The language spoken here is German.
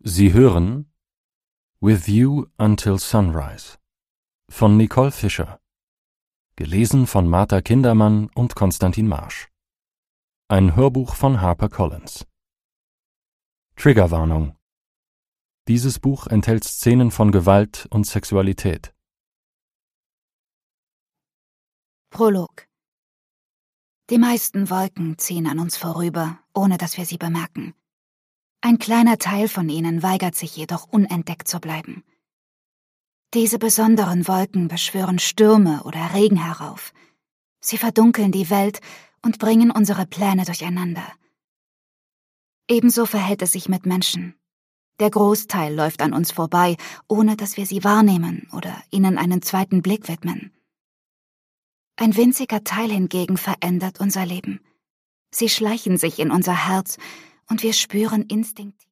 Sie hören With You Until Sunrise von Nicole Fischer, gelesen von Martha Kindermann und Konstantin Marsch. Ein Hörbuch von HarperCollins. Triggerwarnung. Dieses Buch enthält Szenen von Gewalt und Sexualität. Prolog. Die meisten Wolken ziehen an uns vorüber, ohne dass wir sie bemerken. Ein kleiner Teil von ihnen weigert sich jedoch, unentdeckt zu bleiben. Diese besonderen Wolken beschwören Stürme oder Regen herauf. Sie verdunkeln die Welt und bringen unsere Pläne durcheinander. Ebenso verhält es sich mit Menschen. Der Großteil läuft an uns vorbei, ohne dass wir sie wahrnehmen oder ihnen einen zweiten Blick widmen. Ein winziger Teil hingegen verändert unser Leben. Sie schleichen sich in unser Herz und wir spüren instinktiv.